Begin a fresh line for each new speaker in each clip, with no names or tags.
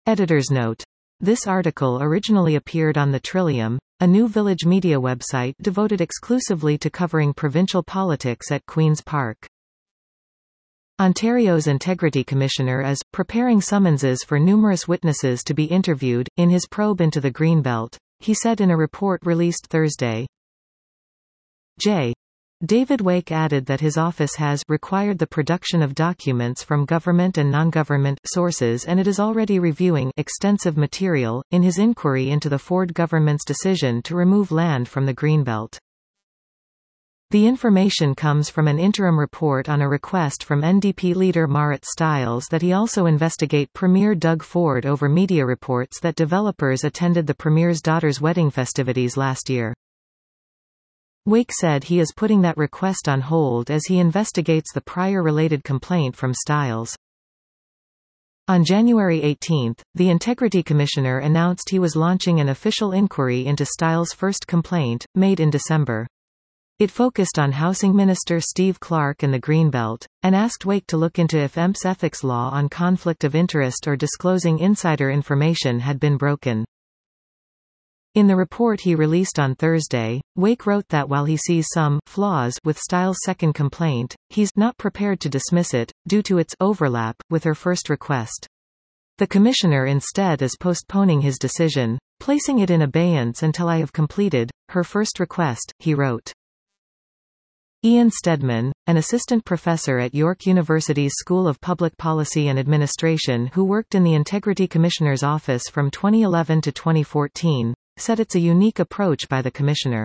Editor's note. This article originally appeared on the Trillium, a new village media website devoted exclusively to covering provincial politics at Queen's Park. Ontario's Integrity Commissioner is preparing summonses for numerous witnesses to be interviewed, in his probe into the Greenbelt, he said in a report released Thursday. David Wake added that his office has required the production of documents from government and non-government sources, and it is already reviewing extensive material in his inquiry into the Ford government's decision to remove land from the Greenbelt. The information comes from an interim report on a request from NDP leader Marit Stiles that he also investigate Premier Doug Ford over media reports that developers attended the Premier's daughter's wedding festivities last year. Wake said he is putting that request on hold as he investigates the prior related complaint from Stiles. On January 18, the Integrity Commissioner announced he was launching an official inquiry into Stiles' first complaint, made in December. It focused on Housing Minister Steve Clark and the Greenbelt, and asked Wake to look into if EMP's ethics law on conflict of interest or disclosing insider information had been broken. In the report he released on Thursday, Wake wrote that while he sees some flaws with Stiles' second complaint, he's not prepared to dismiss it, due to its overlap with her first request. The Commissioner instead is postponing his decision, placing it in abeyance until I have completed her first request, he wrote. Ian Steadman, an assistant professor at York University's School of Public Policy and Administration who worked in the Integrity Commissioner's office from 2011 to 2014, said it's a unique approach by the Commissioner.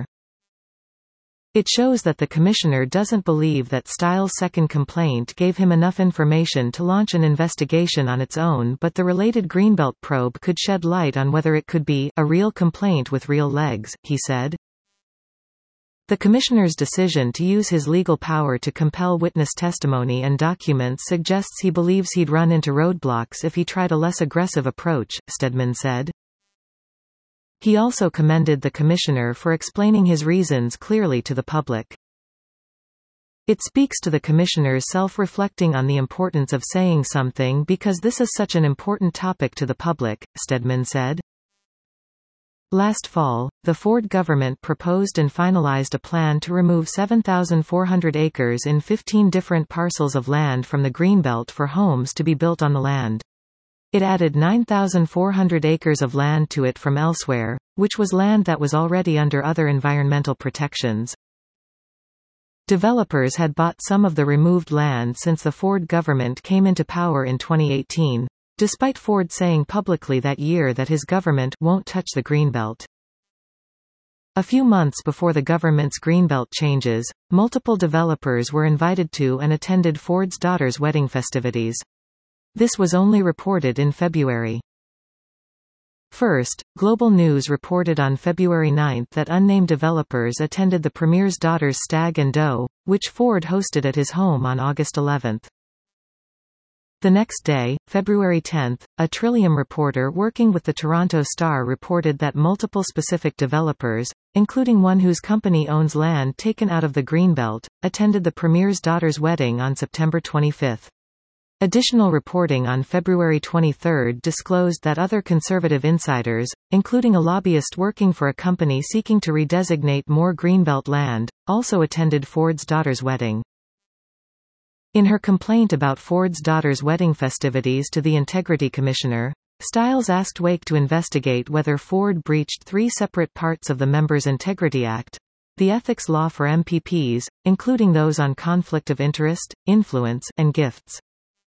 It shows that the Commissioner doesn't believe that Stiles' second complaint gave him enough information to launch an investigation on its own, but the related Greenbelt probe could shed light on whether it could be a real complaint with real legs, he said. The Commissioner's decision to use his legal power to compel witness testimony and documents suggests he believes he'd run into roadblocks if he tried a less aggressive approach, Steadman said. He also commended the Commissioner for explaining his reasons clearly to the public. It speaks to the Commissioner's self-reflecting on the importance of saying something because this is such an important topic to the public, Steadman said. Last fall, the Ford government proposed and finalized a plan to remove 7,400 acres in 15 different parcels of land from the Greenbelt for homes to be built on the land. It added 9,400 acres of land to it from elsewhere, which was land that was already under other environmental protections. Developers had bought some of the removed land since the Ford government came into power in 2018, despite Ford saying publicly that year that his government won't touch the Greenbelt. A few months before the government's Greenbelt changes, multiple developers were invited to and attended Ford's daughter's wedding festivities. This was only reported in February. First, Global News reported on February 9 that unnamed developers attended the Premier's daughter's Stag and Do, which Ford hosted at his home on August 11. The next day, February 10, a Trillium reporter working with the Toronto Star reported that multiple specific developers, including one whose company owns land taken out of the Greenbelt, attended the Premier's daughter's wedding on September 25. Additional reporting on February 23 disclosed that other conservative insiders, including a lobbyist working for a company seeking to redesignate more Greenbelt land, also attended Ford's daughter's wedding. In her complaint about Ford's daughter's wedding festivities to the Integrity Commissioner, Stiles asked Wake to investigate whether Ford breached 3 separate parts of the Members' Integrity Act, the ethics law for MPPs, including those on conflict of interest, influence, and gifts.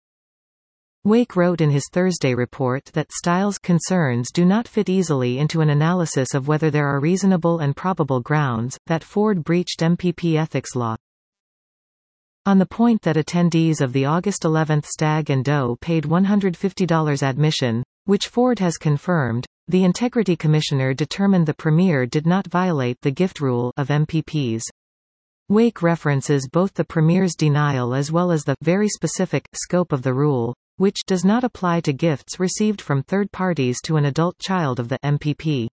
Wake wrote in his Thursday report that Stiles' concerns do not fit easily into an analysis of whether there are reasonable and probable grounds that Ford breached MPP ethics law. On the point that attendees of the August 11 Stag and Do paid $150 admission, which Ford has confirmed, the Integrity Commissioner determined the Premier did not violate the gift rule of MPPs. Wake references both the Premier's denial as well as the very specific scope of the rule, which does not apply to gifts received from third parties to an adult child of the MPP.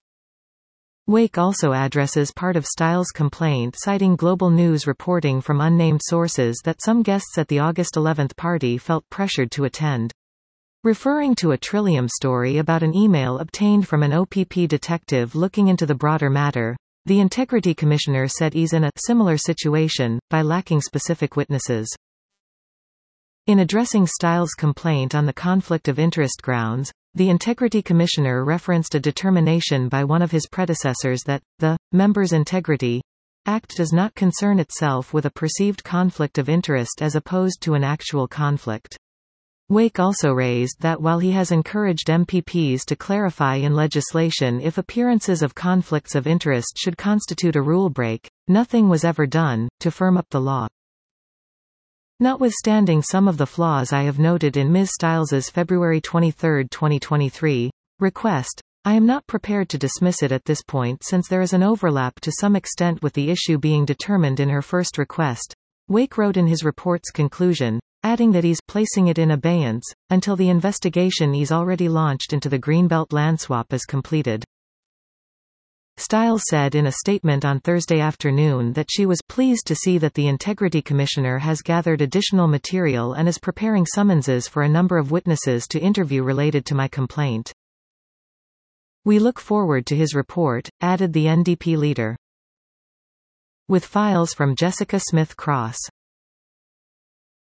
Wake also addresses part of Stiles' complaint citing Global News reporting from unnamed sources that some guests at the August 11 party felt pressured to attend. Referring to a Trillium story about an email obtained from an OPP detective looking into the broader matter, the Integrity Commissioner said he's in a similar situation, by lacking specific witnesses. In addressing Styles' complaint on the conflict of interest grounds, the Integrity Commissioner referenced a determination by one of his predecessors that, the Members' Integrity Act does not concern itself with a perceived conflict of interest as opposed to an actual conflict. Wake also raised that while he has encouraged MPPs to clarify in legislation if appearances of conflicts of interest should constitute a rule break, nothing was ever done to firm up the law. Notwithstanding some of the flaws I have noted in Ms. Styles's February 23, 2023, request, I am not prepared to dismiss it at this point since there is an overlap to some extent with the issue being determined in her first request, Wake wrote in his report's conclusion, adding that he's placing it in abeyance until the investigation he's already launched into the Greenbelt land swap is completed. Styles said in a statement on Thursday afternoon that she was pleased to see that the Integrity Commissioner has gathered additional material and is preparing summonses for a number of witnesses to interview related to my complaint. We look forward to his report, added the NDP leader. With files from Jessica Smith Cross.